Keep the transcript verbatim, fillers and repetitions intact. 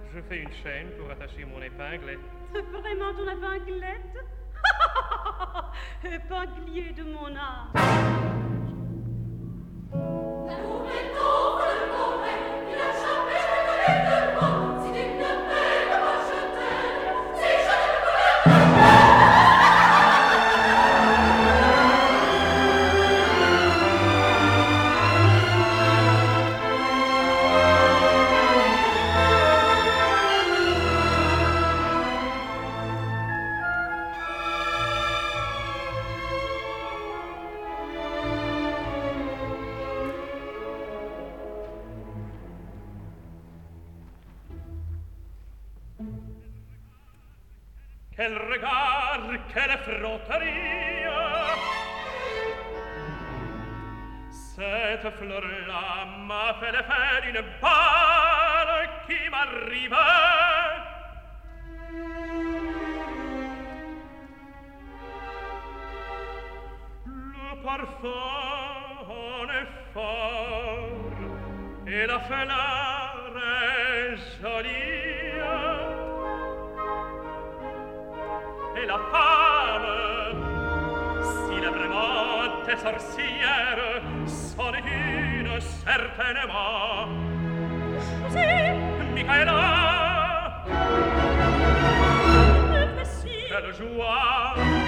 Je fais une chaîne pour attacher mon épinglette. Vraiment ton épinglette? Épinglier de mon âme. L'amour est tendre, le mauvais, il a jamais donné de mots. Si tu ne m'aimes pas, je t'aime. Si je ne me Quel regard, quelle frotterie! Cette fleur-là m'a fait l'effet d'une balle qui m'arrivait. Le parfum en est fort et la fleur est jolie. Et la femme, s'il est vraiment des sorcières, c'en est une certainement. Si, Michaela! Mais si! Quelle joie!